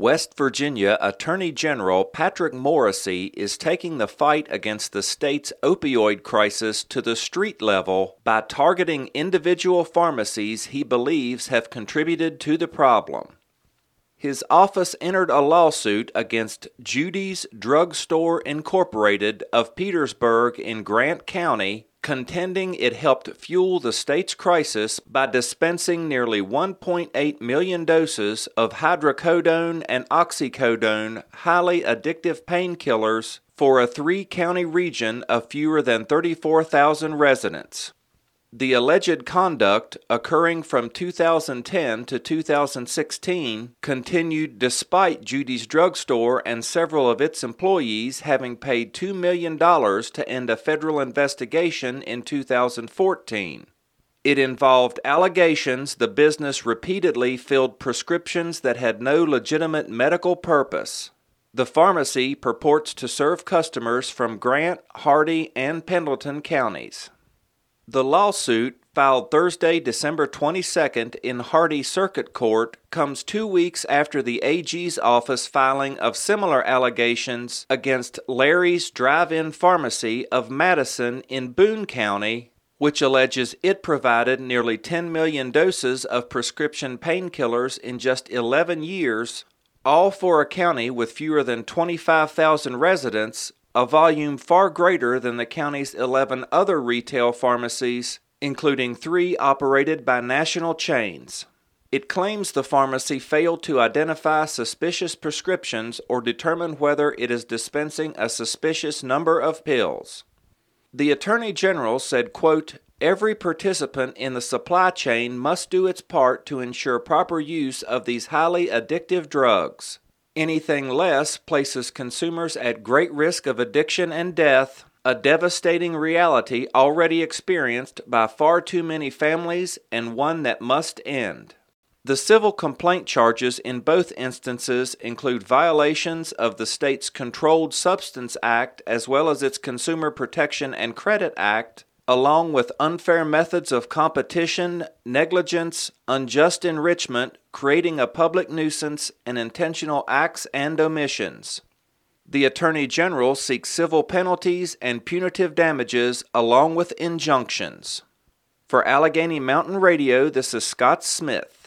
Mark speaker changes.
Speaker 1: West Virginia Attorney General Patrick Morrisey is taking the fight against the state's opioid crisis to the street level by targeting individual pharmacies he believes have contributed to the problem. His office entered a lawsuit against Judy's Drug Store Incorporated of Petersburg in Grant County, contending it helped fuel the state's crisis by dispensing nearly 1.8 million doses of hydrocodone and oxycodone highly addictive painkillers for a 3-county region of fewer than 34,000 residents. The alleged conduct, occurring from 2010 to 2016, continued despite Judy's Drug Store and several of its employees having paid $2 million to end a federal investigation in 2014. It involved allegations the business repeatedly filled prescriptions that had no legitimate medical purpose. The pharmacy purports to serve customers from Grant, Hardee, and Pendleton counties. The lawsuit, filed Thursday, December 22nd in Hardee Circuit Court, comes 2 weeks after the AG's office filing of similar allegations against Larry's Drive-In Pharmacy of Madison in Boone County, which alleges it provided nearly 10 million doses of prescription painkillers in just 11 years, all for a county with fewer than 25,000 residents, a volume far greater than the county's 11 other retail pharmacies, including 3 operated by national chains. It claims the pharmacy failed to identify suspicious prescriptions or determine whether it is dispensing a suspicious number of pills. The Attorney General said, quote, "Every participant in the supply chain must do its part to ensure proper use of these highly addictive drugs. Anything less places consumers at great risk of addiction and death, a devastating reality already experienced by far too many families and one that must end." The civil complaint charges in both instances include violations of the state's Controlled Substance Act as well as its Consumer Protection and Credit Act, along with unfair methods of competition, negligence, unjust enrichment, creating a public nuisance, and intentional acts and omissions. The Attorney General seeks civil penalties and punitive damages along with injunctions. For Allegheny Mountain Radio, this is Scott Smith.